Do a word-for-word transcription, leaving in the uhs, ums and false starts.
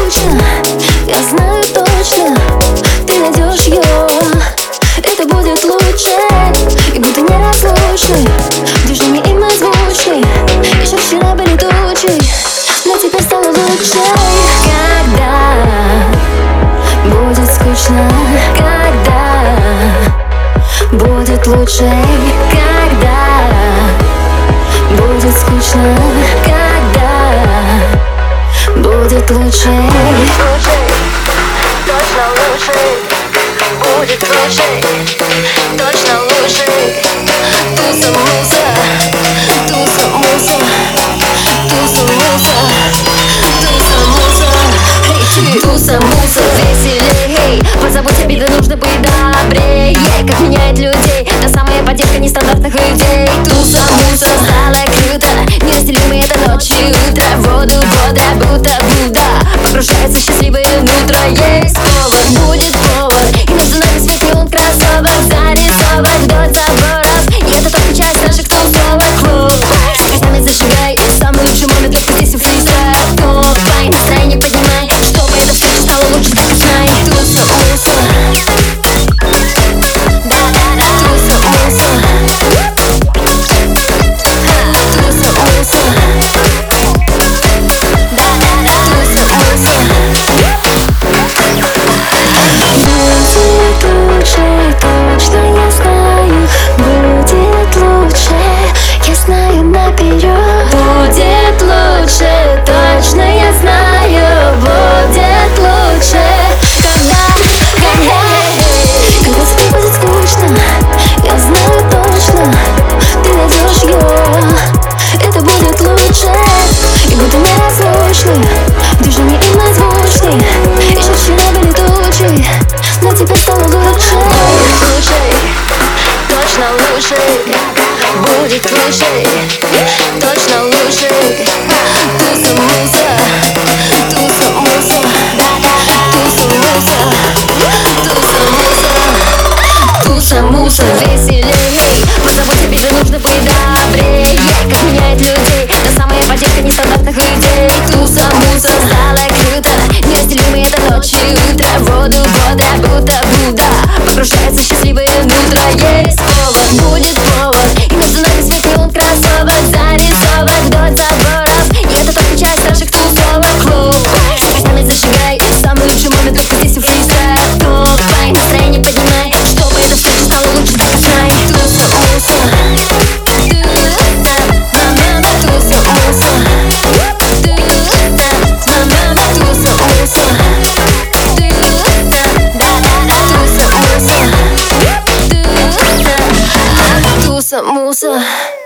скучно, я знаю точно, ты найдешь ее. Это будет лучше, и будто неразлучны. Движения им озвучны. Еще вчера были тучи, но теперь стало лучше. Когда будет скучно, когда будет лучше, когда будет скучно, когда будет лучше. Точно лучше, будет лучше, точно лучше. Туса муса, туса муса, туса муса, туса муса, туса муса. Веселей, позабудь обиды, нужно быть добрее. Как меняет людей та самая поддержка нестандартных людей. Туса муса, стало круто, неразделимы это ночь и утро. Воду бодро, будто Будда погружается счастливое утро. Есть повод, будет повод, и между нами свет неон кроссовок зарисовок вдоль заборов. И это только часть наших тусовок. Клуб, с крестами зажигай, самый лучший момент только здесь у фристайл. Топай, настроение поднимай, чтобы эта встреча стала лучше, так знай. Туса муса, будет лучше, точно я знаю, будет лучше. Когда, когда, когда тебе будет скучно, я знаю точно, ты найдешь ее. Это будет лучше, и будто неразлучны. Движения им озвучны. Еще вчера были тучи, но теперь стало лучше. Будет лучше, точно лучше. Будет лучше, точно лучше. Туса муса, туса муса, туса муса, туса муса, туса муса. Веселей, позабудь обиды, нужно быть добрее. Как меняет людей та самая поддержка нестандартных идей. Туса муса, стало круто, неразделимы это ночь и утро. Воду бодро, будто Будда погружается счастливое утро. Есть повод, будет повод, и между нами свет неон кроссовок зарисовок вдоль заборов. И это только часть наших тусовок. Клуб, с крестами зажигай, самый лучший момент только здесь у фристайл. Топай, настроение поднимай, чтобы эта встреча стала лучше, так знай. Туса муса, туса муса, туса муса, туса муса.